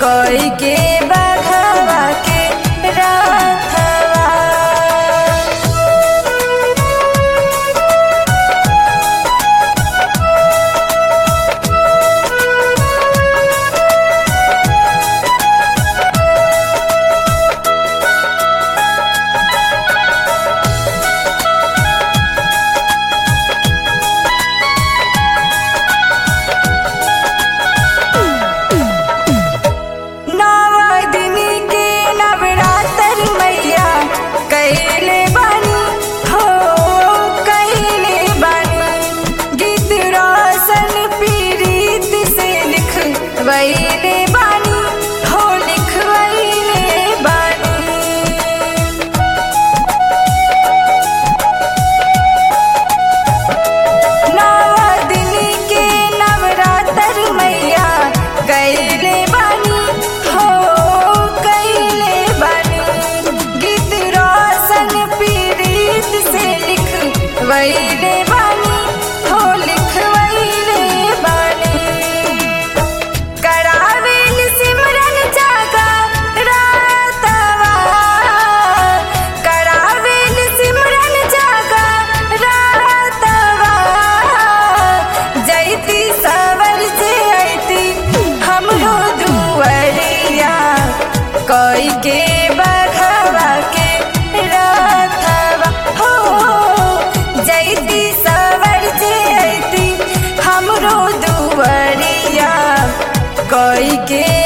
कोई के बघवा के राथवा। कैले बानी हो कैले बानी गीत रोशन पीरीत से लिखवैले बानी हो लिखवैले बानी। नव दिन के नवरात्र मैया कैले बानी हो कैले बानी गीत वैले बानी हो लिखवैले बानी। करावेल सिमरन जागा रातवा करावेल सिमरन जागा रातवा। जैती सवर से ऐती हमरो दुआरिया कोई के बघवा के राथवा हो। जैती सवर जे ऐती हमरो दुआरिया कोई के